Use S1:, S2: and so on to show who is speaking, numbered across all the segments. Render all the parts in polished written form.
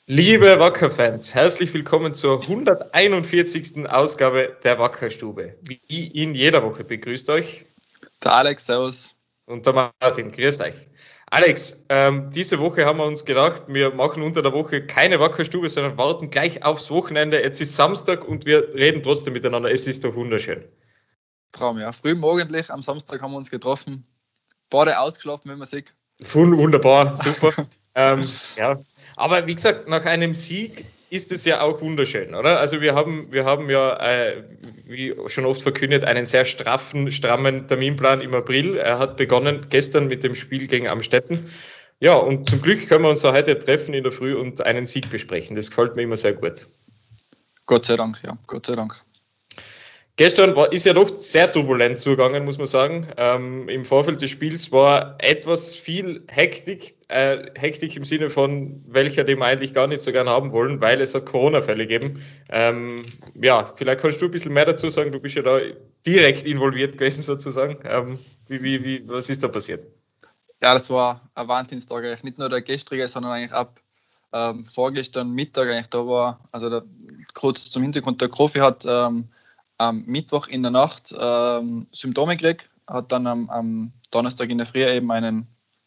S1: Liebe Wacker-Fans, herzlich willkommen zur 141. Ausgabe der Wackerstube. Wie in jeder Woche begrüßt euch
S2: der Alex, servus.
S1: Und der Martin, grüßt euch. Alex, diese Woche haben wir uns gedacht, wir machen unter der Woche keine Wackerstube, sondern warten gleich aufs Wochenende. Jetzt ist Samstag und wir reden trotzdem miteinander. Es ist doch wunderschön.
S2: Traum, ja. Frühmorgendlich am Samstag haben wir uns getroffen. Beide ausgeschlafen, wenn man sieht.
S1: Wunderbar, super. Ja. Aber wie gesagt, nach einem Sieg ist es ja auch wunderschön, oder? Also wir haben ja, wie schon oft verkündet, einen sehr strammen Terminplan im April. Er hat begonnen gestern mit dem Spiel gegen Amstetten. Ja, und zum Glück können wir uns heute treffen in der Früh und einen Sieg besprechen. Das gefällt mir immer sehr gut.
S2: Gott sei Dank, ja. Gott sei Dank.
S1: Gestern ist ja doch sehr turbulent zugegangen, muss man sagen. Im Vorfeld des Spiels war etwas viel Hektik. Hektik im Sinne von, welcher den wir eigentlich gar nicht so gern haben wollen, weil es hat Corona-Fälle gegeben. Ja, vielleicht kannst du ein bisschen mehr dazu sagen. Du bist ja da direkt involviert gewesen sozusagen. Was ist da passiert?
S2: Ja, das war ein Wahnsinnstag. Eigentlich nicht nur der gestrige, sondern eigentlich ab vorgestern Mittag. Eigentlich da war, also kurz zum Hintergrund, der Kofi hat am Mittwoch in der Nacht Symptome gekriegt, hat dann am Donnerstag in der Früh eben einen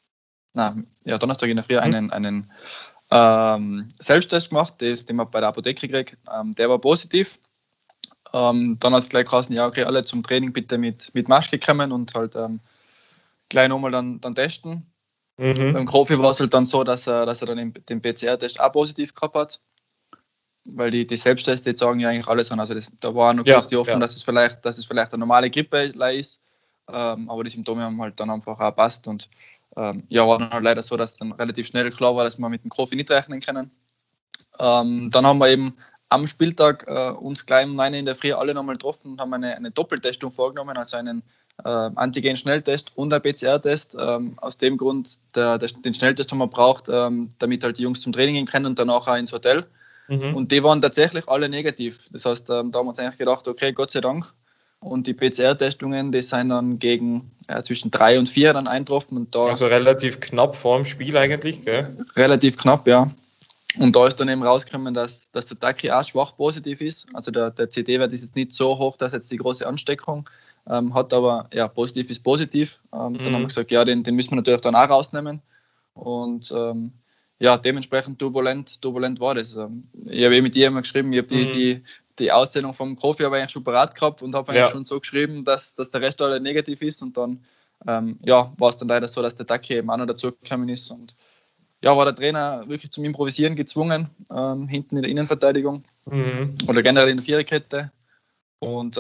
S2: Selbsttest gemacht, den man bei der Apotheke gekriegt. Der war positiv. Dann hat es gleich geheißen, ja, okay, alle zum Training bitte mit Maske kommen und halt gleich nochmal dann testen. Beim Kofi war es halt dann so, dass er dann den PCR-Test auch positiv gehabt hat. Weil die Selbsttests, die sagen ja eigentlich alles an. Also da war noch kurz die Hoffnung, dass es vielleicht eine normale Grippe ist. Aber die Symptome haben halt dann einfach auch gepasst. Und war dann halt leider so, dass dann relativ schnell klar war, dass wir mit dem Kofi nicht rechnen können. Dann haben wir eben am Spieltag uns gleich um 9 in der Früh alle nochmal getroffen und haben eine Doppeltestung vorgenommen, also einen Antigen-Schnelltest und einen PCR-Test. Aus dem Grund, den Schnelltest haben wir braucht, damit halt die Jungs zum Training gehen können und danach auch ins Hotel. Und die waren tatsächlich alle negativ. Das heißt, da haben wir uns eigentlich gedacht, okay, Gott sei Dank. Und die PCR-Testungen, die sind dann gegen zwischen 3 und 4 dann eingetroffen. Und da
S1: also relativ knapp vor dem Spiel eigentlich, gell?
S2: Relativ knapp, ja. Und da ist dann eben rausgekommen, dass der Taki auch schwach positiv ist. Also der CD-Wert ist jetzt nicht so hoch, dass jetzt die große Ansteckung hat, aber ja, positiv ist positiv. Dann haben wir gesagt, ja, den müssen wir natürlich dann auch rausnehmen. Und dementsprechend turbulent war das. Ich habe mit dir immer geschrieben, ich habe die Auszählung vom Kofi aber eigentlich schon parat gehabt und habe eigentlich schon so geschrieben, dass der Rest alle negativ ist. Und dann war es dann leider so, dass der Taki eben auch noch dazugekommen ist. Und ja, war der Trainer wirklich zum Improvisieren gezwungen, hinten in der Innenverteidigung oder generell in der Viererkette. Und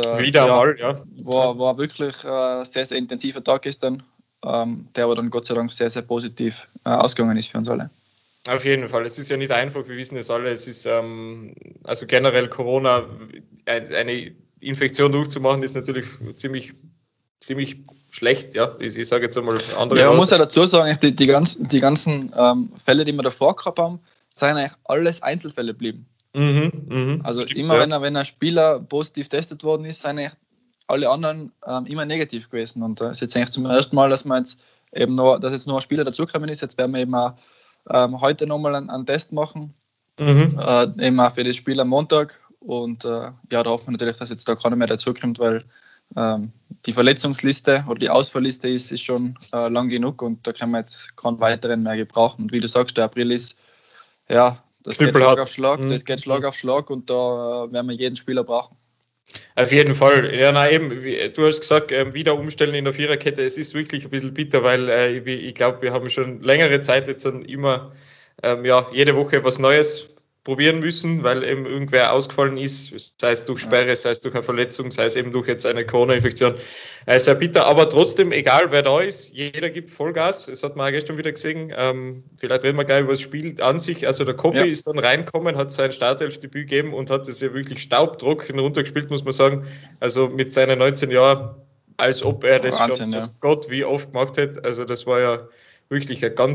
S2: war wirklich sehr, sehr intensiver Tag gestern, der aber dann Gott sei Dank sehr, sehr positiv ausgegangen ist für uns alle.
S1: Auf jeden Fall. Es ist ja nicht einfach, wir wissen es alle. Es ist also generell Corona, eine Infektion durchzumachen, ist natürlich ziemlich schlecht. Ja, ich sage jetzt einmal andere.
S2: Ja, man muss ja dazu sagen, die ganzen Fälle, die wir davor gehabt haben, sind eigentlich alles Einzelfälle geblieben. Also stimmt, immer wenn ein Spieler positiv getestet worden ist, sind eigentlich alle anderen immer negativ gewesen. Und es ist jetzt eigentlich zum ersten Mal, dass man jetzt eben dass jetzt nur ein Spieler dazugekommen ist. Jetzt werden wir eben auch heute nochmal einen Test machen, eben auch für das Spiel am Montag. Und da hoffen wir natürlich, dass jetzt da keiner mehr dazukommt, weil die Verletzungsliste oder die Ausfallliste ist schon lang genug und da können wir jetzt keinen weiteren mehr gebrauchen. Und wie du sagst, der April ist, das geht Schlag auf Schlag, das geht Schlag auf Schlag und da werden wir jeden Spieler brauchen.
S1: Auf jeden Fall. Ja, na eben, du hast gesagt, wieder umstellen in der Viererkette. Es ist wirklich ein bisschen bitter, weil ich glaube, wir haben schon längere Zeit jetzt immer jede Woche was Neues probieren müssen, weil eben irgendwer ausgefallen ist, sei es durch Sperre, sei es durch eine Verletzung, sei es eben durch jetzt eine Corona-Infektion. Sehr bitter, aber trotzdem, egal wer da ist, jeder gibt Vollgas. Das hat man auch gestern wieder gesehen. Vielleicht reden wir gleich über das Spiel an sich. Also der Kopi ist dann reinkommen, hat sein Startelfdebüt gegeben und hat es ja wirklich staubtrocken runtergespielt, muss man sagen. Also mit seinen 19 Jahren, als ob er das Wahnsinn, schon, Gott wie oft gemacht hätte. Also das war ja wirklich ein ganz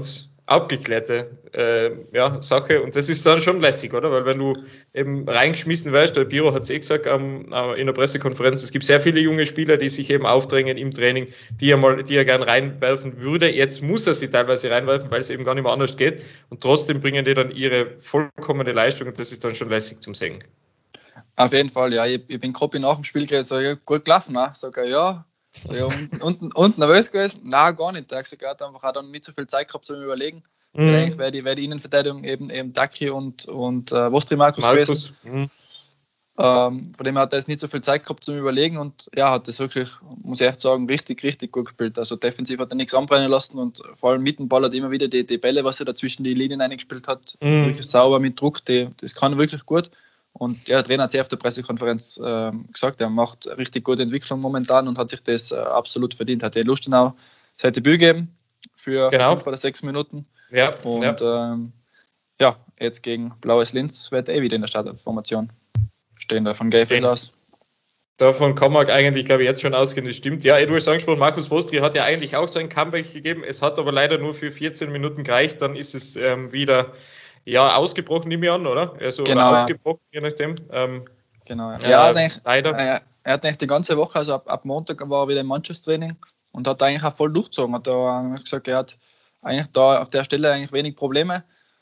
S1: abgeklärte Sache und das ist dann schon lässig, oder? Weil wenn du eben reingeschmissen wirst, der Biro hat es gesagt in der Pressekonferenz, es gibt sehr viele junge Spieler, die sich eben aufdrängen im Training, die er gern reinwerfen würde. Jetzt muss er sie teilweise reinwerfen, weil es eben gar nicht mehr anders geht und trotzdem bringen die dann ihre vollkommene Leistung und das ist dann schon lässig zum Sehen.
S2: Auf jeden Fall, ja. Ich bin Koppi nach dem Spiel so, ja, gut gelaufen, ne? Sag ich, ja. So, ja, und nervös gewesen? Nein, gar nicht. Er hat einfach auch dann nicht so viel Zeit gehabt zum Überlegen. Eigentlich wäre die Innenverteidigung eben Daki und Vostri Markus gewesen. Von dem hat er jetzt nicht so viel Zeit gehabt zum Überlegen und ja, hat das wirklich, muss ich echt sagen, richtig, richtig gut gespielt. Also defensiv hat er nichts anbrennen lassen und vor allem mit dem Ball hat immer wieder die Bälle, was er da zwischen die Linien eingespielt hat, wirklich sauber mit Druck, das kann wirklich gut. Und ja, der Trainer hat ja auf der Pressekonferenz gesagt, er macht richtig gute Entwicklung momentan und hat sich das absolut verdient. Hat der Lustenau sein Debüt gegeben für 5 oder 6 Minuten.
S1: Ja,
S2: und jetzt gegen Blaues Linz wird wieder in der Startformation stehen, da von Gayfeld aus.
S1: Davon kann man eigentlich, glaube ich, jetzt schon ausgehen, das stimmt. Ja, du hast angesprochen, Markus Vostri hat ja eigentlich auch so ein Comeback gegeben. Es hat aber leider nur für 14 Minuten gereicht. Dann ist es wieder ausgebrochen, nehme ich an, oder? Also,
S2: genau,
S1: oder aufgebrochen, je nachdem.
S2: Genau, ja.
S1: Leider.
S2: Er hat eigentlich die ganze Woche, also ab Montag war er wieder im Mannschaftstraining und hat eigentlich auch voll durchgezogen. Hat da gesagt, er hat eigentlich da auf der Stelle eigentlich wenig Probleme.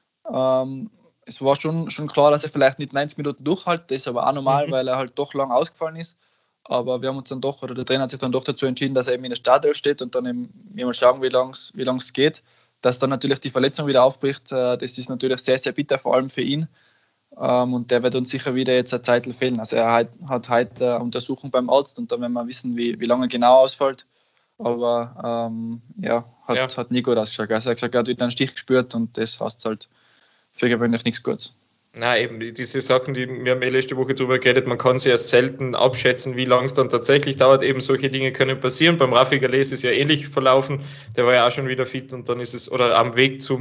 S2: Es war schon klar, dass er vielleicht nicht 90 Minuten durchhält, das ist aber auch normal, weil er halt doch lang ausgefallen ist. Aber wir haben uns dann doch, oder der Trainer hat sich dann doch dazu entschieden, dass er eben in der Startelf steht und dann eben mal schauen, wie lang es geht. Dass dann natürlich die Verletzung wieder aufbricht, das ist natürlich sehr, sehr bitter, vor allem für ihn. Und der wird uns sicher wieder jetzt eine Zeit fehlen. Also er hat heute eine Untersuchung beim Arzt und dann werden wir wissen, wie lange genau ausfällt. Aber hat nie gut ausgeschaut. Also er hat gesagt, er hat wieder einen Stich gespürt und das heißt halt für gewöhnlich nichts Gutes.
S1: Na eben, diese Sachen, wir haben letzte Woche drüber geredet, man kann sie ja selten abschätzen, wie lange es dann tatsächlich dauert. Eben solche Dinge können passieren. Beim Rafi Galé ist es ja ähnlich verlaufen. Der war ja auch schon wieder fit und dann ist es, oder am Weg zu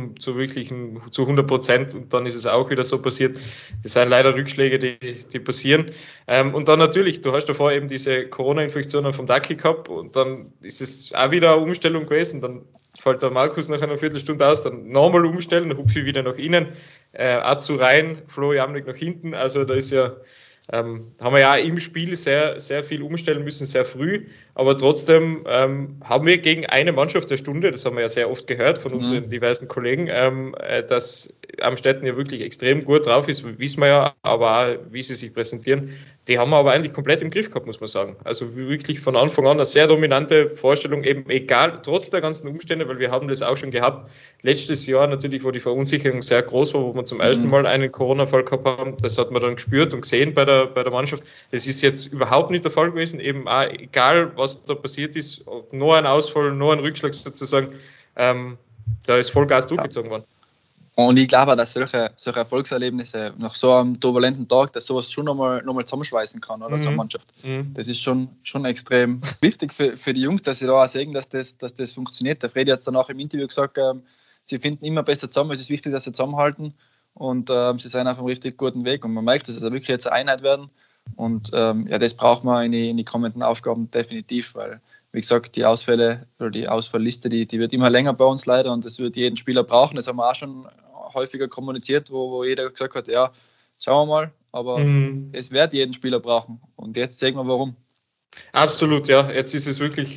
S1: 100% und dann ist es auch wieder so passiert. Das sind leider Rückschläge, die passieren. Und dann natürlich, du hast davor eben diese Corona-Infektionen vom Daki gehabt und dann ist es auch wieder eine Umstellung gewesen. Dann fällt der Markus nach einer Viertelstunde aus, dann nochmal umstellen, Hupfi wieder nach innen, Azu rein, Flo Jamnik nach hinten. Also da ist ja, haben wir ja im Spiel sehr, sehr viel umstellen müssen, sehr früh. Aber trotzdem haben wir gegen eine Mannschaft der Stunde, das haben wir ja sehr oft gehört von unseren diversen Kollegen, dass Amstetten ja wirklich extrem gut drauf ist, wissen wir ja, aber auch, wie sie sich präsentieren. Die haben wir aber eigentlich komplett im Griff gehabt, muss man sagen. Also wirklich von Anfang an eine sehr dominante Vorstellung, eben egal, trotz der ganzen Umstände, weil wir haben das auch schon gehabt. Letztes Jahr natürlich, wo die Verunsicherung sehr groß war, wo wir zum ersten Mal einen Corona-Fall gehabt haben, das hat man dann gespürt und gesehen bei der Mannschaft. Das ist jetzt überhaupt nicht der Fall gewesen, eben auch egal, was da passiert ist, ob nur ein Ausfall, nur ein Rückschlag sozusagen, da ist Vollgas durchgezogen worden.
S2: Und ich glaube auch, dass solche Erfolgserlebnisse nach so einem turbulenten Tag, dass sowas schon nochmal zusammenschweißen kann, oder so eine Mannschaft. Das ist schon extrem wichtig für die Jungs, dass sie da auch sehen, dass das funktioniert. Der Fredi hat es danach im Interview gesagt, sie finden immer besser zusammen, es ist wichtig, dass sie zusammenhalten und sie sind auf einem richtig guten Weg und man merkt, dass es wirklich jetzt eine Einheit werden und das braucht man in die kommenden Aufgaben definitiv, weil wie gesagt, die Ausfälle oder die Ausfallliste, die wird immer länger bei uns leider und das wird jeden Spieler brauchen. Das haben wir auch schon häufiger kommuniziert, wo jeder gesagt hat, ja, schauen wir mal, aber es wird jeden Spieler brauchen und jetzt sehen wir warum.
S1: Absolut, ja. Jetzt ist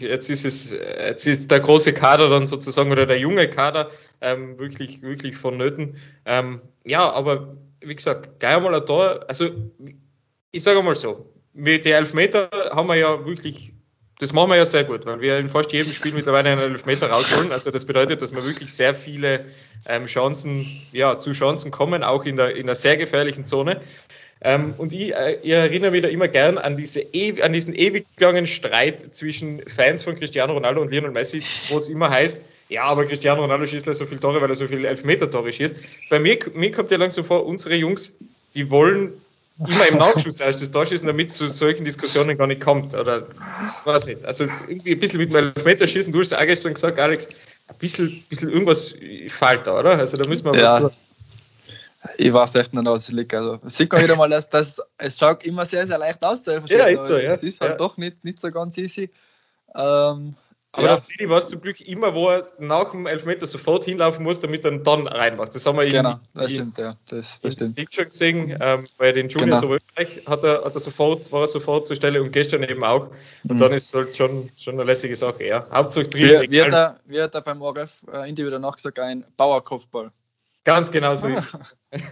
S1: der große Kader dann sozusagen oder der junge Kader wirklich, wirklich vonnöten. Aber wie gesagt, gleich einmal ein Tor. Also ich sage mal so, mit den Elfmeter haben wir ja wirklich, das machen wir ja sehr gut, weil wir in fast jedem Spiel mittlerweile einen Elfmeter rausholen. Also das bedeutet, dass wir wirklich sehr viele Chancen kommen, auch in der sehr gefährlichen Zone. Und ich erinnere mich da immer gern an diesen ewig langen Streit zwischen Fans von Cristiano Ronaldo und Lionel Messi, wo es immer heißt, ja, aber Cristiano Ronaldo schießt so viele Tore, weil er so viele Elfmeter-Tore schießt. Bei mir kommt ja langsam vor, unsere Jungs, die wollen immer im Nachschuss erst das Tor schießen, damit es zu solchen Diskussionen gar nicht kommt. Oder weiß nicht. Also irgendwie ein bisschen mit dem Elfmeterschießen, du hast ja auch gestern gesagt, Alex, ein bisschen irgendwas fällt da, oder? Also da müssen wir was tun.
S2: Ich weiß echt nicht, was es liegt. Also sieht man wieder mal, dass es schaut immer sehr, sehr leicht aus.
S1: Ja, ist so, ja.
S2: Es ist halt doch nicht so ganz easy. Aber
S1: Aber der Friedi weiß zum Glück immer, wo er nach dem Elfmeter sofort hinlaufen muss, damit er dann reinmacht. Das haben wir
S2: genau, das stimmt, ja. Das stimmt.
S1: schon gesehen. Bei den Juniors Österreich war er sofort zur Stelle und gestern eben auch. Und dann ist es halt schon eine lässige Sache. Ja. Hauptsache drin.
S2: Wie hat er beim ORF Interview danach gesagt, ein Bauerkopfball.
S1: Ganz genau so ist es.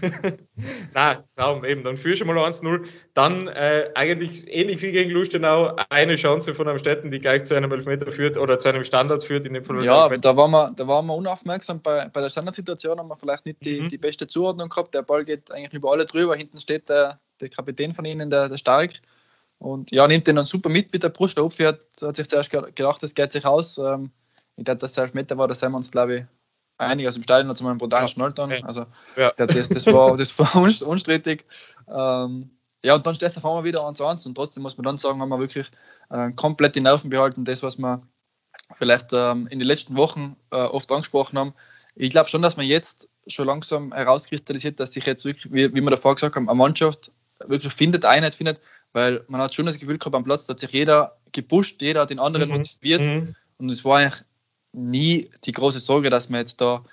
S1: Nein, Traum eben. Dann führst du mal 1-0. Dann eigentlich ähnlich wie gegen Lustenau eine Chance von Amstetten, die gleich zu einem Elfmeter führt oder zu einem Standard führt. In dem Fall
S2: ja, da waren wir unaufmerksam. Bei der Standardsituation haben wir vielleicht nicht die beste Zuordnung gehabt. Der Ball geht eigentlich über alle drüber. Hinten steht der Kapitän von ihnen, der Stark. Und ja, nimmt den dann super mit der Brust. Der Opfi hat sich zuerst gedacht, das geht sich aus. Ich dachte, dass der Elfmeter war, da sind wir uns, glaube ich, einige aus dem Stadion hat zu einem brutalen Schnallton. Also das war unstrittig. Ja, und dann steht es auf einmal wieder 1-1 und trotzdem muss man dann sagen, haben wir wirklich komplett die Nerven behalten. Das, was wir vielleicht in den letzten Wochen oft angesprochen haben. Ich glaube schon, dass man jetzt schon langsam herauskristallisiert, dass sich jetzt wirklich, wie wir davor gesagt haben, eine Mannschaft wirklich Einheit findet, weil man hat schon das Gefühl gehabt, am Platz hat sich jeder gepusht, jeder hat den anderen motiviert und es war eigentlich nie die große Sorge, dass wir jetzt da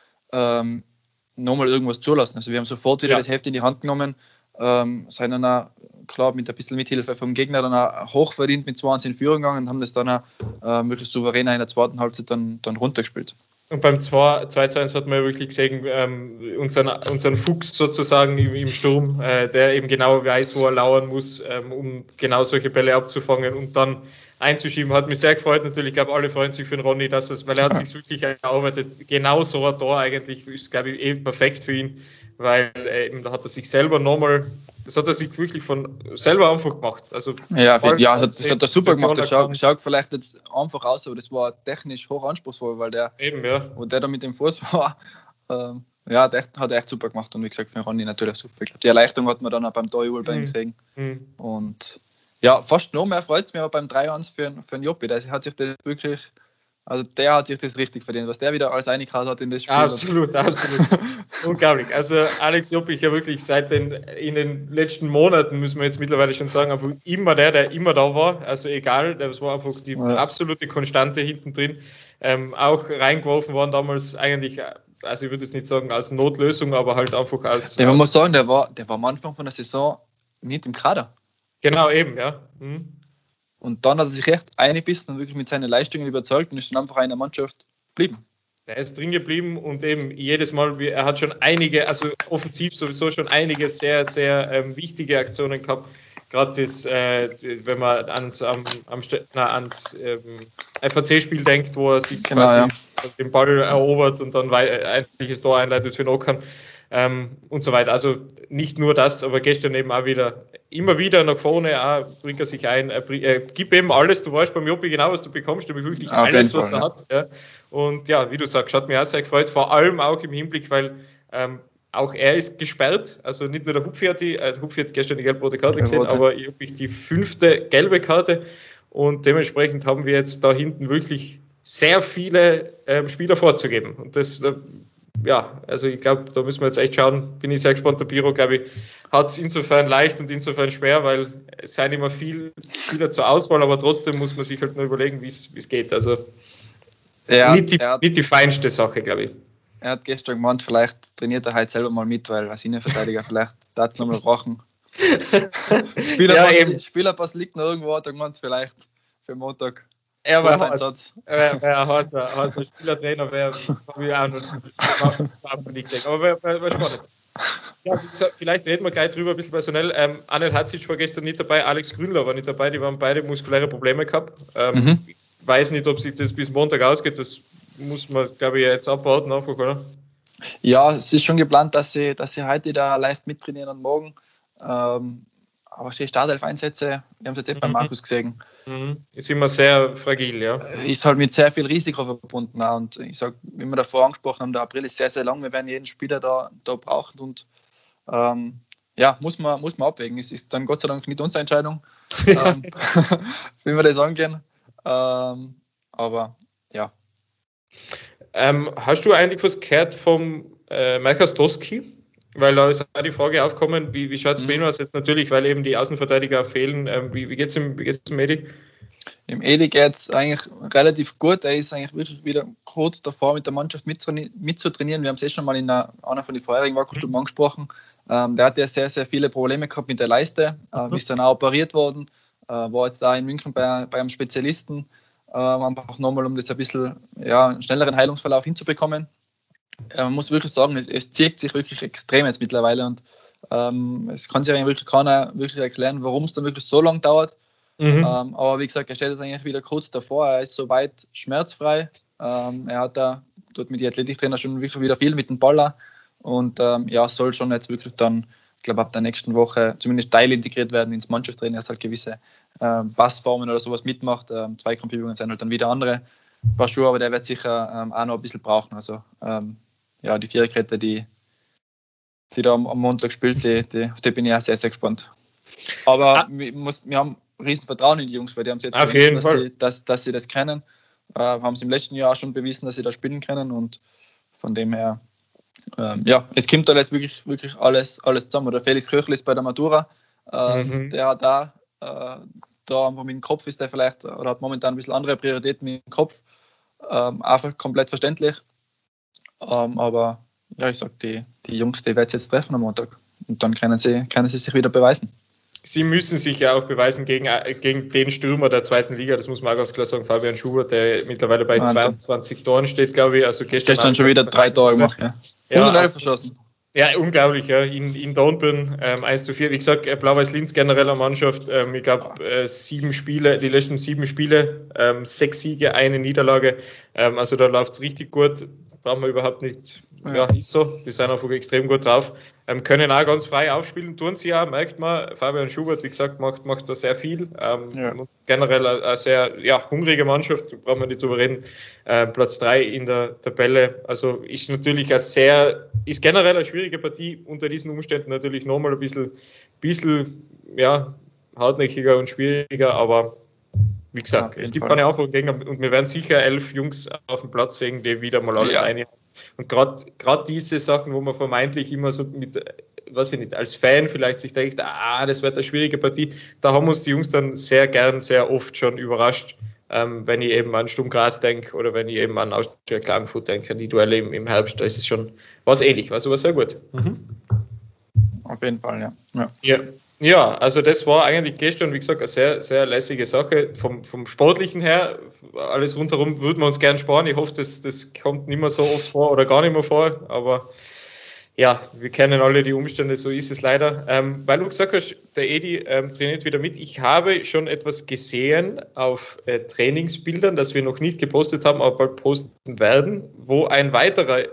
S2: nochmal irgendwas zulassen. Also wir haben sofort wieder das Heft in die Hand genommen, sind dann auch, klar, mit ein bisschen Mithilfe vom Gegner dann auch hochverdient mit 2-1 in Führung gegangen und haben das dann auch wirklich souveräner in der zweiten Halbzeit dann runtergespielt.
S1: Und beim 2-2-1 hat man ja wirklich gesehen, unseren Fuchs sozusagen im Sturm, der eben genau weiß, wo er lauern muss, um genau solche Bälle abzufangen und dann einzuschieben. Hat mich sehr gefreut. Natürlich, ich glaube, alle freuen sich für den Ronny, weil er hat sich wirklich erarbeitet. Genau so ein Tor eigentlich ist, glaube ich, perfekt für ihn, weil eben, da hat er sich selber nochmal, das hat er sich wirklich von selber einfach gemacht. Also,
S2: das hat er super gemacht. Das schaut vielleicht jetzt einfach aus, aber das war technisch hoch anspruchsvoll, weil wo der da mit dem Fuß war, der hat er echt super gemacht. Und wie gesagt, für den Ronny natürlich super. Ich glaube, die Erleichterung hat man dann auch beim Torjubel bei ihm gesehen. Und ja, fast noch mehr freut es mich aber beim 3-1 für den Joppi. Der hat sich das wirklich, also der hat sich das richtig verdient, was der wieder als Einigkeit hat in das Spiel.
S1: Absolut. Unglaublich. Also Alex Joppi ja wirklich in den letzten Monaten, müssen wir jetzt mittlerweile schon sagen, einfach immer der immer da war. Also egal, das war einfach die absolute Konstante hinten drin. Auch reingeworfen worden damals eigentlich, also ich würde jetzt nicht sagen als Notlösung, aber halt einfach als...
S2: Man muss sagen, der war am Anfang von der Saison nicht im Kader.
S1: Genau, eben, ja.
S2: Und dann hat er sich echt eingebissen und wirklich mit seinen Leistungen überzeugt und ist dann einfach in der Mannschaft geblieben.
S1: Er ist drin geblieben und eben jedes Mal, er hat schon einige, also offensiv sowieso schon einige sehr, sehr wichtige Aktionen gehabt. Gerade das, wenn man ans FAC-Spiel denkt, wo er sich den Ball erobert und dann ein Tor einleitet für den Okan. Und so weiter. Also nicht nur das, aber gestern eben auch immer wieder nach vorne, bringt er sich ein, gib eben alles, du weißt beim Joppi genau, was du bekommst, nämlich wirklich alles, was er hat. Ja. Und ja, wie du sagst, hat mich auch sehr gefreut, vor allem auch im Hinblick, weil auch er ist gesperrt, also nicht nur der Hupfi hat gestern die gelb-rote Karte gesehen, aber ich habe die 5. gelbe Karte und dementsprechend haben wir jetzt da hinten wirklich sehr viele Spieler vorzugeben und das also ich glaube, da müssen wir jetzt echt schauen. Bin ich sehr gespannt. Der Biro, glaube ich, hat es insofern leicht und insofern schwer, weil es sind immer viel zur Auswahl, aber trotzdem muss man sich halt nur überlegen, wie es geht. Also nicht die feinste Sache, glaube ich.
S2: Er hat gestern gemeint, vielleicht trainiert er heute selber mal mit, weil als Innenverteidiger vielleicht darf nochmal rochen. Spielerpass liegt noch irgendwo, hat er gemeint, vielleicht für Montag.
S1: Er war ein Spielertrainer, habe ich auch noch nicht gesehen. Aber wäre spannend. Ja, vielleicht reden wir gleich drüber, ein bisschen personell. Anel Hatzic war gestern nicht dabei, Alex Grünler war nicht dabei, die haben beide muskuläre Probleme gehabt. Ich weiß nicht, ob sich das bis Montag ausgeht, das muss man, glaube ich, jetzt abwarten einfach, oder?
S2: Ja, es ist schon geplant, dass sie heute da leicht mittrainieren und morgen. Aber die Startelf-Einsätze, wir haben es jetzt bei Markus gesehen.
S1: Ist immer sehr fragil, ja.
S2: Ist halt mit sehr viel Risiko verbunden. Und ich sage, wie wir davor angesprochen haben, der April ist sehr, sehr lang. Wir werden jeden Spieler da brauchen. Und muss man abwägen. Es ist dann Gott sei Dank nicht unsere Entscheidung, wie wir das angehen. Aber ja.
S1: Hast du eigentlich was gehört vom Michael Stoski? Weil da ist auch die Frage aufgekommen, wie schaut es bei ihm aus jetzt natürlich, weil eben die Außenverteidiger fehlen. Wie geht's dem Medi?
S2: Im Edi geht es eigentlich relativ gut. Er ist eigentlich wirklich wieder kurz davor, mit der Mannschaft mitzutrainieren. Wir haben es schon mal in einer von den vorherigen Wackelstunden angesprochen. Der hatte ja sehr, sehr viele Probleme gehabt mit der Leiste. Ist dann auch operiert worden. War jetzt da in München bei einem Spezialisten. Einfach nochmal, um das ein bisschen einen schnelleren Heilungsverlauf hinzubekommen. Man muss wirklich sagen, es zieht sich wirklich extrem jetzt mittlerweile. Und es kann sich eigentlich wirklich keiner wirklich erklären, warum es dann wirklich so lange dauert. Aber wie gesagt, er steht jetzt eigentlich wieder kurz davor. Er ist soweit schmerzfrei. Er hat da dort mit den Athletiktrainer schon wirklich wieder viel mit dem Baller und soll schon jetzt wirklich dann, ich glaube, ab der nächsten Woche zumindest teilintegriert werden ins Mannschaftstraining, dass halt gewisse Passformen oder sowas mitmacht. Zweikampfübungen sind halt dann wieder andere Paar Schuhe, aber der wird sicher auch noch ein bisschen brauchen. Also die Viererkette, die da am Montag spielt, auf die bin ich auch sehr, sehr gespannt. Aber wir haben riesen Vertrauen in die Jungs, weil die haben es jetzt bewiesen, dass sie das können. Haben sie im letzten Jahr schon bewiesen, dass sie da spielen können und von dem her, es kommt da jetzt wirklich, wirklich alles zusammen. Oder Felix Köchel ist bei der Matura, der hat da einfach mit dem Kopf ist der vielleicht, oder hat momentan ein bisschen andere Prioritäten mit dem Kopf, einfach komplett verständlich. Aber ich sag, die Jungs, die werden es jetzt treffen am Montag und dann können sie sich wieder beweisen.
S1: Sie müssen sich ja auch beweisen gegen den Stürmer der zweiten Liga, das muss man auch ganz klar sagen, Fabian Schubert, der mittlerweile bei 22 Toren steht, glaube ich. Also
S2: gestern schon wieder 3 Tore gemacht, ja. 111 verschossen.
S1: Ja, unglaublich, ja. In Dornbirn 1:4. Wie gesagt, Blau-Weiß-Linz genereller Mannschaft, ich glaube 7 Spiele, die letzten 7 Spiele, 6 Siege, 1 Niederlage. Also da läuft es richtig gut. Brauchen wir überhaupt nicht. Ja, ist so. Die sind einfach extrem gut drauf. Können auch ganz frei aufspielen, tun sie ja, merkt man. Fabian Schubert, wie gesagt, macht da sehr viel. Generell eine sehr hungrige Mannschaft, brauchen wir nicht drüber reden. Platz 3 in der Tabelle. Also ist natürlich ist generell eine schwierige Partie. Unter diesen Umständen natürlich nochmal ein bisschen hartnäckiger und schwieriger, aber wie gesagt, es gibt keine einfachen Gegner und wir werden sicher 11 Jungs auf dem Platz sehen, die wieder mal alles einnehmen. Und gerade diese Sachen, wo man vermeintlich immer so mit, weiß ich nicht, als Fan vielleicht sich denkt, das wird eine schwierige Partie, da haben uns die Jungs dann sehr gern, sehr oft schon überrascht, wenn ich eben an Sturm Graz denke oder wenn ich eben an Austria Klagenfurt denke, an die Duelle im Herbst, da ist es schon was ähnlich, also war sehr gut.
S2: Auf jeden Fall,
S1: Ja, also das war eigentlich gestern, wie gesagt, eine sehr, sehr lässige Sache. Vom Sportlichen her, alles rundherum würden wir uns gern sparen. Ich hoffe, das kommt nicht mehr so oft vor oder gar nicht mehr vor. Aber ja, wir kennen alle die Umstände, so ist es leider. Weil du gesagt hast, der Edi trainiert wieder mit. Ich habe schon etwas gesehen auf Trainingsbildern, das wir noch nicht gepostet haben, aber bald posten werden, wo ein weiterer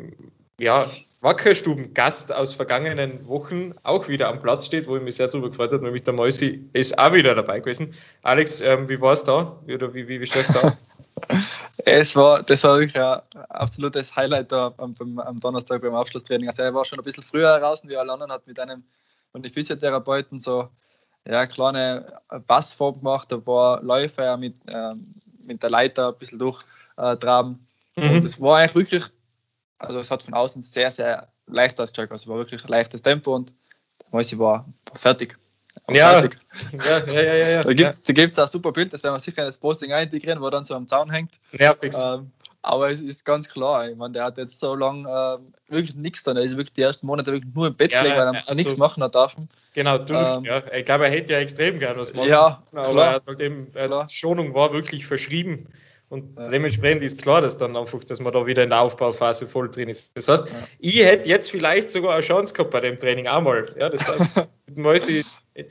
S1: Wackerstuben-Gast aus vergangenen Wochen auch wieder am Platz steht, wo ich mich sehr darüber gefreut habe, nämlich der Mäusi ist auch wieder dabei gewesen. Alex, wie war es da? Oder wie schaut es da aus?
S2: Das war wirklich ein absolutes Highlight da am Donnerstag beim Abschlusstraining. Also er war schon ein bisschen früher heraus, wie alle anderen, hat mit einem von den Physiotherapeuten so kleine Passform gemacht, ein paar Läufe mit der Leiter ein bisschen durchtraben. Und es war eigentlich wirklich, also es hat von außen sehr, sehr leicht ausgeschaut. Also es war wirklich ein leichtes Tempo und Mäusi war fertig. Fertig.
S1: Ja.
S2: Da gibt es auch ein super Bild, das werden wir sicher in das Posting integrieren, wo dann so am Zaun hängt.
S1: Ja, fix.
S2: Aber es ist ganz klar, ich meine, der hat jetzt so lange wirklich nichts getan. Er ist wirklich die ersten Monate wirklich nur im Bett gelegen, weil er nichts machen hat dürfen.
S1: Genau, ich glaube, er hätte ja extrem gern was machen.
S2: Ja,
S1: aber
S2: klar.
S1: Er hat halt eben, Schonung war wirklich verschrieben. Und dementsprechend ist klar, dass dann einfach, dass man da wieder in der Aufbauphase voll drin ist. Das heißt, ich hätte jetzt vielleicht sogar eine Chance gehabt bei dem Training einmal. Ja, das heißt, mit Mäusi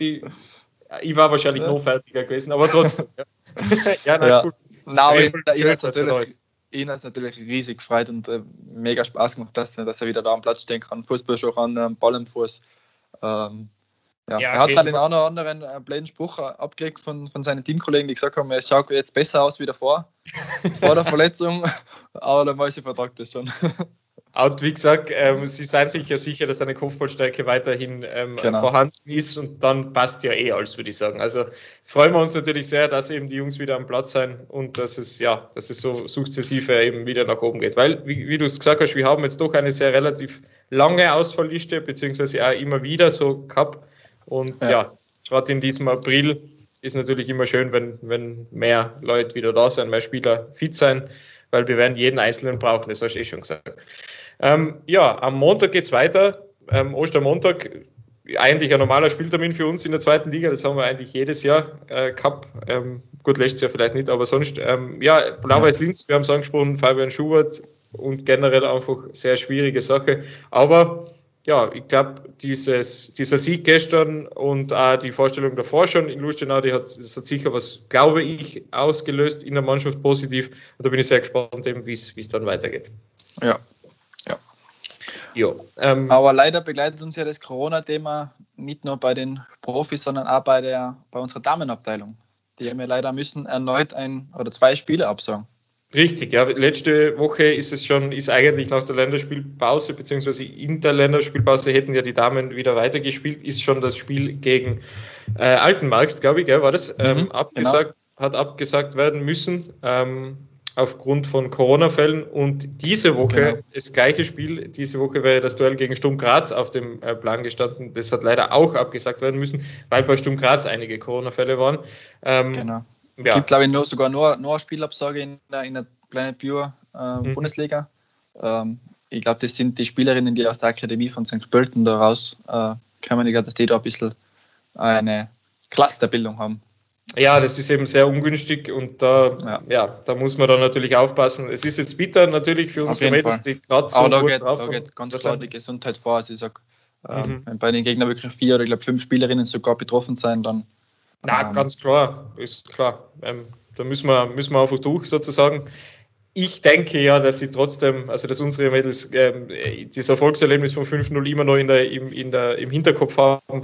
S1: ich war wahrscheinlich noch fertiger gewesen, aber trotzdem. Cool.
S2: Nein, ihn hat es natürlich riesig gefreut und mega Spaß gemacht, dass er wieder da am Platz stehen kann. Fußballschuh an, Ball im Fuß. Er hat halt den einen oder anderen blöden Spruch abgekriegt von seinen Teamkollegen, die gesagt haben, es schaut jetzt besser aus wie davor, vor der Verletzung, aber der Mäusi vertragt das schon.
S1: Und wie gesagt, sie seien sich ja sicher, dass eine Kopfballstärke weiterhin vorhanden ist und dann passt ja alles, würde ich sagen. Also freuen wir uns natürlich sehr, dass eben die Jungs wieder am Platz sind und dass es so sukzessive eben wieder nach oben geht. Weil, wie du es gesagt hast, wir haben jetzt doch eine sehr relativ lange Ausfallliste, beziehungsweise auch immer wieder so gehabt. Und gerade in diesem April ist natürlich immer schön, wenn mehr Leute wieder da sind, mehr Spieler fit sein, weil wir werden jeden Einzelnen brauchen, das hast du schon gesagt. Ja, am Montag geht es weiter, Ostermontag, eigentlich ein normaler Spieltermin für uns in der zweiten Liga, das haben wir eigentlich jedes Jahr gehabt. Gut, letztes Jahr vielleicht nicht, aber sonst, ja, Blau-Weiß Linz, wir haben es angesprochen, Fabian Schubert und generell einfach sehr schwierige Sache, aber ja, ich glaube, dieser Sieg gestern und auch die Vorstellung davor schon in Lustenau, das hat sicher was, glaube ich, ausgelöst in der Mannschaft positiv. Und da bin ich sehr gespannt, wie es dann weitergeht.
S2: Ja.
S1: Ja,
S2: aber leider begleitet uns ja das Corona-Thema nicht nur bei den Profis, sondern auch bei unserer Damenabteilung. Die haben ja leider müssen erneut 2 Spiele absagen.
S1: Richtig, ja. Letzte Woche ist eigentlich nach der Länderspielpause, beziehungsweise in der Länderspielpause hätten ja die Damen wieder weitergespielt, ist schon das Spiel gegen Altenmarkt, glaube ich, war das, abgesagt, genau. Hat abgesagt werden müssen, aufgrund von Corona-Fällen. Und diese Woche, das gleiche Spiel, diese Woche wäre das Duell gegen Sturm Graz auf dem Plan gestanden. Das hat leider auch abgesagt werden müssen, weil bei Sturm Graz einige Corona-Fälle waren.
S2: Genau. Es gibt, glaube ich, sogar nur eine Spielabsage in der Planet Pure Bundesliga. Ich glaube, das sind die Spielerinnen, die aus der Akademie von St. Pölten da raus kommen. Ich glaube, dass die da ein bisschen eine Clusterbildung haben.
S1: Ja, das ist eben sehr ungünstig und da muss man dann natürlich aufpassen. Es ist jetzt bitter natürlich für unsere Mädels, die gerade so
S2: gut drauf sind. Da geht ganz klar die Gesundheit vor. Also ich sage, wenn bei den Gegnern wirklich 4 oder ich glaube 5 Spielerinnen sogar betroffen sein, dann...
S1: ganz klar, ist klar. Da müssen wir einfach durch sozusagen. Ich denke ja, dass sie trotzdem, also dass unsere Mädels das Erfolgserlebnis von 5-0 immer noch im Hinterkopf haben.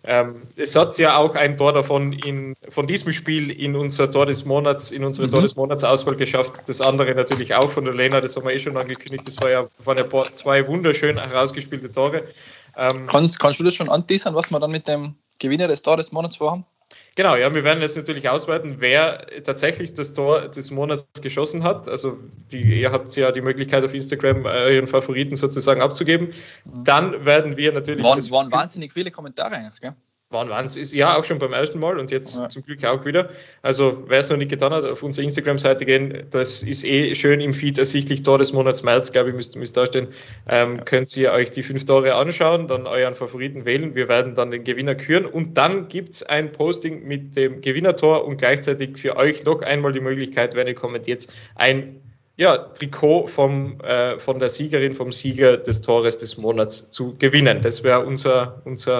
S1: Es hat ja auch ein Tor davon von diesem Spiel in unser Tor des Monats, in unsere Tor des Monats-Auswahl geschafft. Das andere natürlich auch von der Lena, das haben wir schon angekündigt. Das waren ja 2 wunderschön herausgespielte Tore.
S2: Kannst du das schon anteasern, was wir dann mit dem Gewinner des Tor des Monats vorhaben?
S1: Genau, ja, wir werden jetzt natürlich auswerten, wer tatsächlich das Tor des Monats geschossen hat. Also ihr habt ja die Möglichkeit auf Instagram euren Favoriten sozusagen abzugeben. Dann werden wir natürlich...
S2: Waren wahnsinnig viele Kommentare eigentlich, gell?
S1: Ist ja auch schon beim ersten Mal und jetzt zum Glück auch wieder. Also wer es noch nicht getan hat, auf unsere Instagram-Seite gehen, das ist schön im Feed ersichtlich, Tor des Monats März, glaube ich, müsst da stehen. Könnt ihr euch die 5 Tore anschauen, dann euren Favoriten wählen. Wir werden dann den Gewinner küren und dann gibt es ein Posting mit dem Gewinnertor und gleichzeitig für euch noch einmal die Möglichkeit, wenn ihr kommentiert, ein Trikot von der Siegerin, vom Sieger des Tores des Monats zu gewinnen. Das wäre unser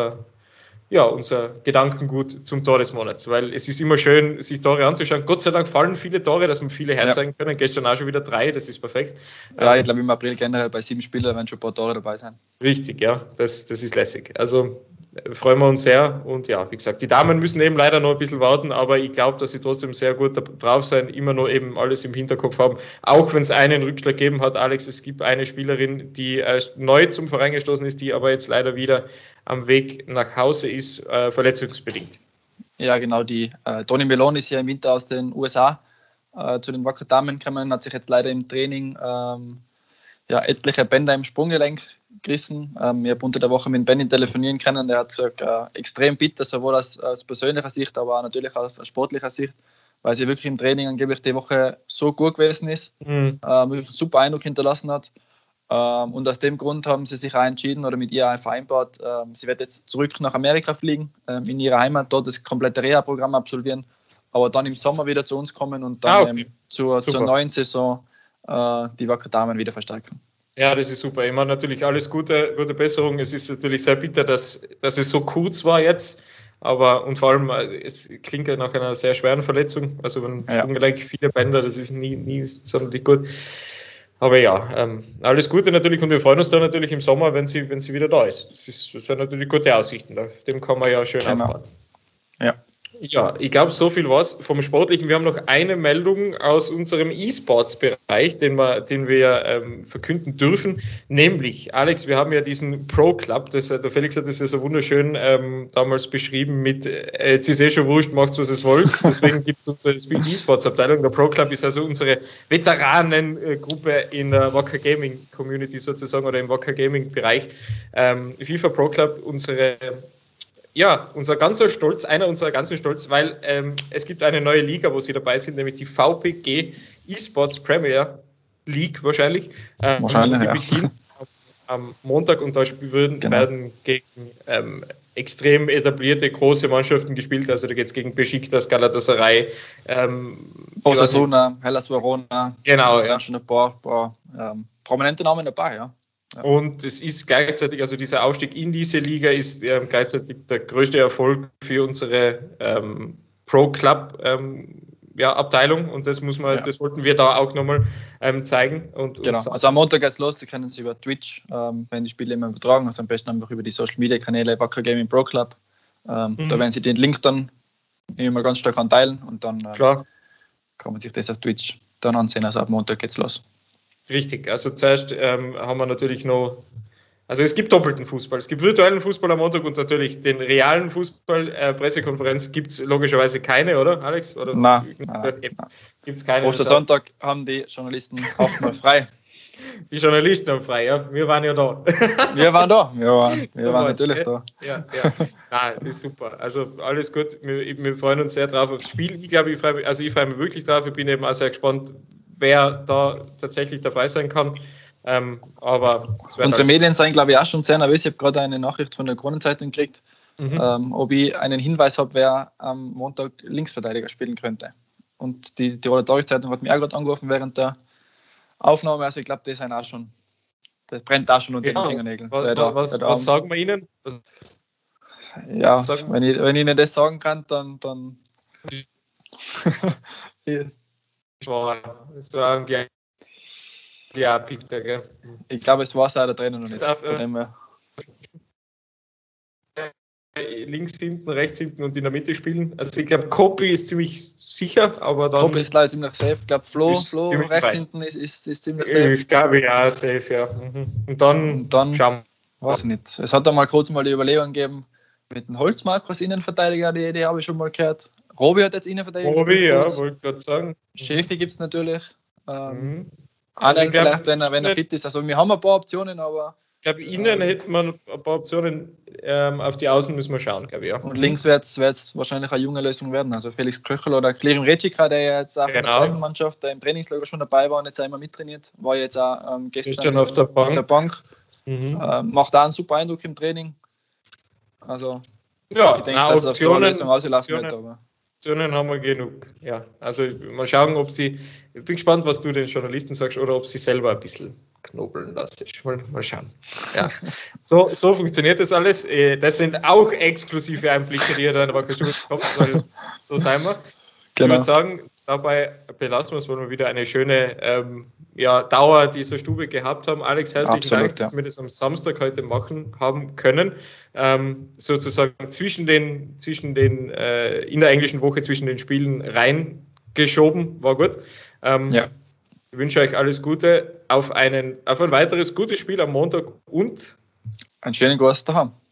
S1: Gedankengut zum Tor des Monats, weil es ist immer schön, sich Tore anzuschauen. Gott sei Dank fallen viele Tore, dass wir viele herzeigen können. Gestern auch schon wieder 3, das ist perfekt.
S2: Ja, ich glaube im April generell bei 7 Spielern werden schon ein paar Tore dabei sein.
S1: Richtig, ja, das ist lässig. Also freuen wir uns sehr und ja, wie gesagt, die Damen müssen eben leider noch ein bisschen warten, aber ich glaube, dass sie trotzdem sehr gut drauf sein, immer noch eben alles im Hinterkopf haben, auch wenn es einen Rückschlag gegeben hat. Alex, es gibt eine Spielerin, die neu zum Verein gestoßen ist, die aber jetzt leider wieder am Weg nach Hause ist, verletzungsbedingt.
S2: Ja, genau, die Toni Melon ist ja im Winter aus den USA zu den Wacker Damen gekommen, hat sich jetzt leider im Training etliche Bänder im Sprunggelenk gerissen. Ich habe unter der Woche mit Benny telefonieren können, der hat gesagt, extrem bitter, sowohl aus persönlicher Sicht, aber auch natürlich aus sportlicher Sicht, weil sie wirklich im Training angeblich die Woche so gut gewesen ist, wirklich einen super Eindruck hinterlassen hat. Und aus dem Grund haben sie sich auch entschieden oder mit ihr vereinbart, sie wird jetzt zurück nach Amerika fliegen, in ihre Heimat, dort das komplette Reha-Programm absolvieren, aber dann im Sommer wieder zu uns kommen und dann zur neuen Saison die Wacker Damen wieder verstärken.
S1: Ja, das ist super. Ich meine natürlich alles gute Besserung. Es ist natürlich sehr bitter, dass es so kurz war jetzt. Aber und vor allem, es klingt ja nach einer sehr schweren Verletzung. Also wenn Sprunggelenk, viele Bänder, das ist nie sonderlich gut. Aber ja, alles Gute natürlich und wir freuen uns dann natürlich im Sommer, wenn sie wieder da ist. Das sind natürlich gute Aussichten. Auf dem kann man ja schön aufbauen.
S2: Ja.
S1: Ja, ich glaube, so viel war's vom Sportlichen. Wir haben noch eine Meldung aus unserem E-Sports-Bereich, den wir verkünden dürfen. Nämlich, Alex, wir haben ja diesen Pro-Club, der Felix hat das ja so wunderschön damals beschrieben mit, jetzt ist schon wurscht, macht's, was es wollt. Deswegen gibt es unsere E-Sports-Abteilung. Der Pro-Club ist also unsere Veteranengruppe in der Wacker Gaming-Community sozusagen oder im Wacker Gaming-Bereich. FIFA Pro-Club, unsere ja, einer unserer ganzen Stolz, weil es gibt eine neue Liga, wo sie dabei sind, nämlich die VPG eSports Premier League wahrscheinlich.
S2: Wahrscheinlich,
S1: die
S2: ja.
S1: beginnt am Montag und da werden gegen extrem etablierte große Mannschaften gespielt. Also da geht es gegen Besiktas, Galatasaray,
S2: Osasuna, Hellas Verona.
S1: Genau,
S2: da sind schon ein paar prominente Namen dabei, ja.
S1: Und es ist gleichzeitig, also dieser Aufstieg in diese Liga ist gleichzeitig der größte Erfolg für unsere Pro-Club Abteilung und das wollten wir da auch nochmal zeigen.
S2: Genau, also am Montag geht's los, Sie können es über Twitch, wenn die Spiele immer übertragen, also am besten einfach über die Social Media Kanäle Wacker Gaming Pro Club. Da werden Sie den Link dann immer ganz stark anteilen und dann kann man sich das auf Twitch dann ansehen. Also ab Montag geht's los.
S1: Richtig, also zuerst haben wir natürlich noch, also es gibt doppelten Fußball. Es gibt virtuellen Fußball am Montag und natürlich den realen Fußball. Pressekonferenz gibt es logischerweise keine, oder Alex? Oder
S2: Nein.
S1: Gibt es keine.
S2: Ostersonntag haben die Journalisten auch mal frei.
S1: Die Journalisten haben frei, ja. Wir waren ja da.
S2: Wir waren natürlich da.
S1: Ja. Nein, ist super. Also alles gut. Wir freuen uns sehr drauf aufs Spiel. Ich glaube, ich freue mich wirklich drauf. Ich bin eben auch sehr gespannt, wer da tatsächlich dabei sein kann. Aber
S2: unsere Medien sind, glaube ich, auch schon sehr nervös. Ich habe gerade eine Nachricht von der Kronenzeitung gekriegt, ob ich einen Hinweis habe, wer am Montag Linksverteidiger spielen könnte. Und die Tiroler Tageszeitung hat mich auch gerade angerufen während der Aufnahme. Also ich glaube, das brennt auch schon unter den Fingernägeln.
S1: Was sagen wir Ihnen?
S2: Ja, wenn ich Ihnen das sagen kann, dann
S1: das war ein bitte, gell?
S2: Ich glaube, es war es auch da drinnen noch nicht.
S1: Links hinten, rechts hinten und in der Mitte spielen. Also ich glaube, Kopi ist ziemlich sicher, aber dann...
S2: Kopi ist leider ziemlich safe. Ich glaube, Flo rechts hinten ist ziemlich safe.
S1: Ich glaube, ja, safe, ja. Und dann
S2: schauen wir. Weiß nicht. Es hat da mal kurz die Überlegung gegeben, mit dem Holzmark als Innenverteidiger, die habe ich schon mal gehört. Robi hat jetzt Innenverteidiger
S1: gespielt. Robi, ja, wollte gerade sagen.
S2: Schäfi gibt es natürlich.
S1: Also
S2: vielleicht, wenn er fit ist. Also wir haben ein paar Optionen, aber...
S1: Ich glaube, innen hätten wir ein paar Optionen. Auf die Außen müssen wir schauen, glaube ich. Ja.
S2: Und links wird es wahrscheinlich eine junge Lösung werden. Also Felix Kröchel oder Klirim Recika, der jetzt auch von der zweiten Mannschaft, der im Trainingslager schon dabei war und jetzt einmal mittrainiert, war jetzt auch gestern
S1: auf der Bank.
S2: Macht auch einen super Eindruck im Training. Also
S1: ja,
S2: ich denke, dass es auf so eine Lösung auslaufen wird. Aber
S1: Optionen haben wir genug. Ja, also mal schauen, ich bin gespannt, was du den Journalisten sagst oder ob sie selber ein bisschen knobeln lassen. Mal schauen. Ja. So funktioniert das alles. Das sind auch exklusive Einblicke, die ihr da in der Wackerstube bekommt, weil so sind wir. Genau. Ich würde sagen, dabei belassen wir es, weil wir wieder eine schöne Dauer dieser Stube gehabt haben. Alex, herzlichen Dank, dass wir das am Samstag heute machen haben können. Sozusagen in der englischen Woche zwischen den Spielen reingeschoben. War gut. Ich wünsche euch alles Gute auf ein weiteres gutes Spiel am Montag und
S2: einen schönen Gast daheim.